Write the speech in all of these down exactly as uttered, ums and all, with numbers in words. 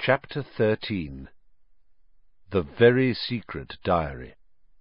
Chapter thirteen. The Very Secret Diary.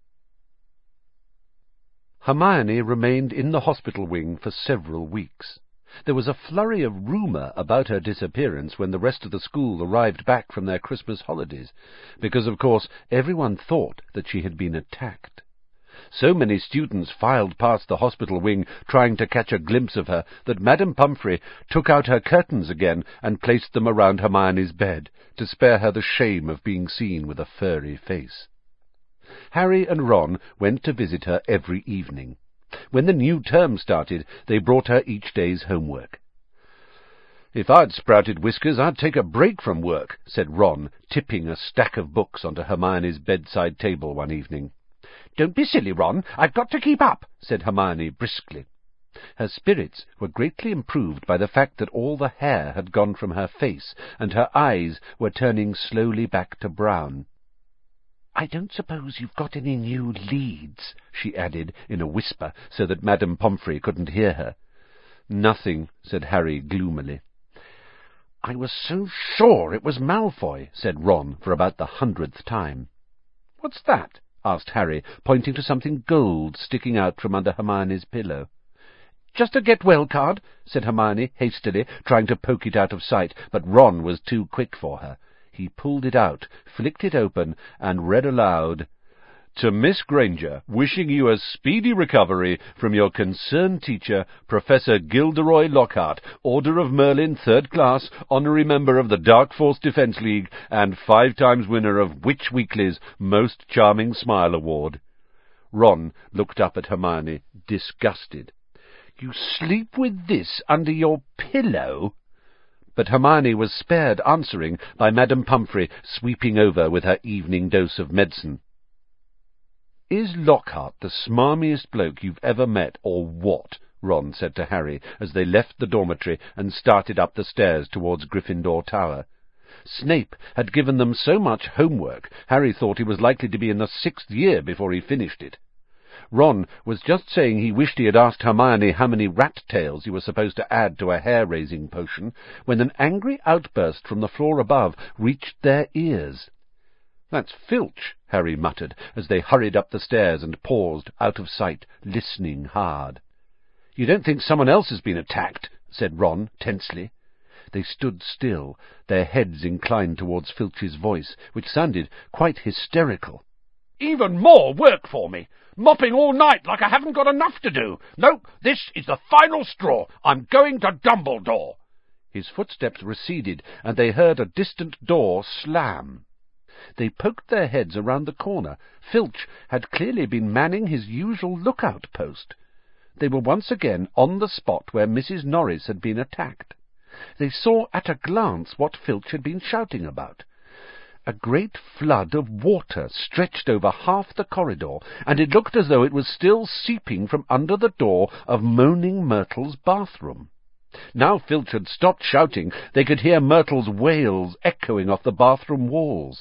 Hermione remained in the hospital wing for several weeks. There was a flurry of rumour about her disappearance when the rest of the school arrived back from their Christmas holidays, because, of course, everyone thought that she had been attacked. So many students filed past the hospital wing trying to catch a glimpse of her that Madame Pomfrey took out her curtains again and placed them around Hermione's bed, to spare her the shame of being seen with a furry face. Harry and Ron went to visit her every evening. When the new term started, they brought her each day's homework. "If I'd sprouted whiskers, I'd take a break from work," said Ron, tipping a stack of books onto Hermione's bedside table one evening. "Don't be silly, Ron. I've got to keep up," said Hermione briskly. Her spirits were greatly improved by the fact that all the hair had gone from her face, and her eyes were turning slowly back to brown. "I don't suppose you've got any new leads," she added in a whisper, so that Madame Pomfrey couldn't hear her. "Nothing," said Harry gloomily. "I was so sure it was Malfoy," said Ron for about the hundredth time. "What's that?" asked Harry, pointing to something gold sticking out from under Hermione's pillow. "Just a get-well card," said Hermione hastily, trying to poke it out of sight, but Ron was too quick for her. He pulled it out, flicked it open, and read aloud, "To Miss Granger, wishing you a speedy recovery from your concerned teacher, Professor Gilderoy Lockhart, Order of Merlin, third class, honorary member of the Dark Force Defense League, and five times winner of Witch Weekly's Most Charming Smile Award." Ron looked up at Hermione, disgusted. "You sleep with this under your pillow?" But Hermione was spared answering by Madame Pomfrey sweeping over with her evening dose of medicine. "Is Lockhart the smarmiest bloke you've ever met, or what?" Ron said to Harry as they left the dormitory and started up the stairs towards Gryffindor Tower. Snape had given them so much homework, Harry thought he was likely to be in the sixth year before he finished it. Ron was just saying he wished he had asked Hermione how many rat-tails he was supposed to add to a hair-raising potion, when an angry outburst from the floor above reached their ears. "That's Filch," Harry muttered, as they hurried up the stairs and paused, out of sight, listening hard. "You don't think someone else has been attacked?" said Ron tensely. They stood still, their heads inclined towards Filch's voice, which sounded quite hysterical. "Even more work for me! Mopping all night like I haven't got enough to do! No, this is the final straw! I'm going to Dumbledore!" His footsteps receded, and they heard a distant door slam. They poked their heads around the corner. Filch had clearly been manning his usual lookout post. They were once again on the spot where Missus Norris had been attacked. They saw at a glance what Filch had been shouting about. A great flood of water stretched over half the corridor, and it looked as though it was still seeping from under the door of Moaning Myrtle's bathroom. Now Filch had stopped shouting, they could hear Myrtle's wails echoing off the bathroom walls.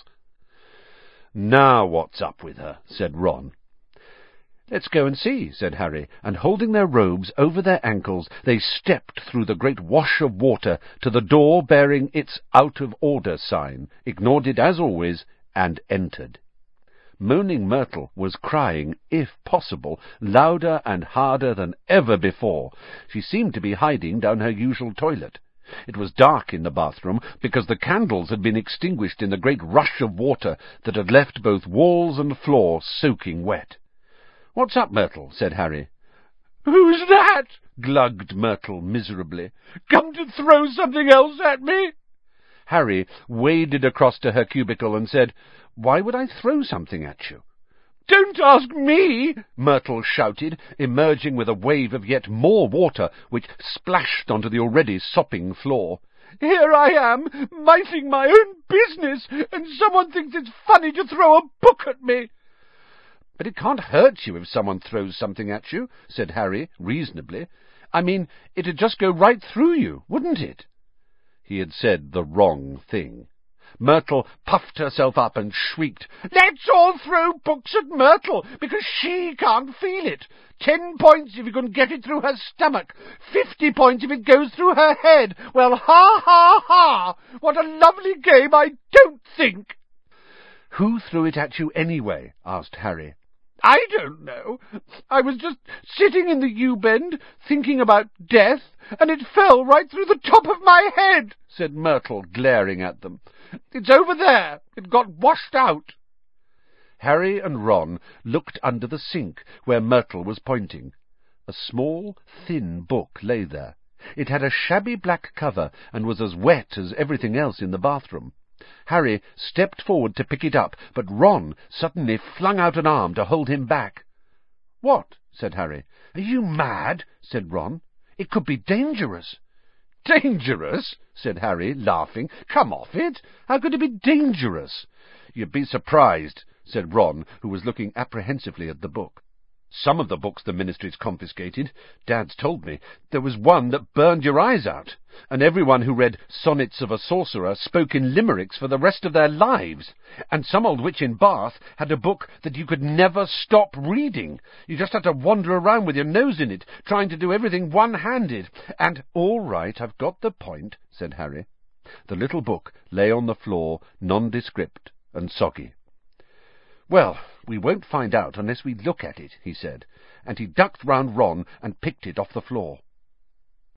"Now what's up with her?" said Ron. "Let's go and see," said Harry, and holding their robes over their ankles, they stepped through the great wash of water to the door bearing its out-of-order sign, ignored it as always, and entered. Moaning Myrtle was crying, if possible, louder and harder than ever before. She seemed to be hiding down her usual toilet. It was dark in the bathroom, because the candles had been extinguished in the great rush of water that had left both walls and floor soaking wet. "What's up, Myrtle?" said Harry. "Who's that?" glugged Myrtle miserably. "Come to throw something else at me?" Harry waded across to her cubicle and said, "Why would I throw something at you?" "Don't ask me!" Myrtle shouted, emerging with a wave of yet more water, which splashed onto the already sopping floor. "Here I am, minding my own business, and someone thinks it's funny to throw a book at me." "But it can't hurt you if someone throws something at you," said Harry reasonably. "I mean, it'd just go right through you, wouldn't it?" He had said the wrong thing. Myrtle puffed herself up and shrieked, "Let's all throw books at Myrtle, because she can't feel it. Ten points if you can get it through her stomach. Fifty points if it goes through her head. Well, ha, ha, ha! What a lovely game, I don't think." "Who threw it at you anyway?" asked Harry. "I don't know. I was just sitting in the U-bend, thinking about death, and it fell right through the top of my head," said Myrtle, glaring at them. "It's over there. It got washed out." Harry and Ron looked under the sink, where Myrtle was pointing. A small, thin book lay there. It had a shabby black cover, and was as wet as everything else in the bathroom. Harry stepped forward to pick it up, but Ron suddenly flung out an arm to hold him back. "What?" said Harry. "Are you mad?" said Ron. "It could be dangerous." "Dangerous?" said Harry, laughing. "Come off it. How could it be dangerous?" "You'd be surprised," said Ron, who was looking apprehensively at the book. "Some of the books the ministry's confiscated. Dad's told me. There was one that burned your eyes out, and everyone who read Sonnets of a Sorcerer spoke in limericks for the rest of their lives. And some old witch in Bath had a book that you could never stop reading. You just had to wander around with your nose in it, trying to do everything one-handed. And—" "All right, I've got the point," said Harry. The little book lay on the floor, nondescript and soggy. "Well, we won't find out unless we look at it," he said, and he ducked round Ron and picked it off the floor.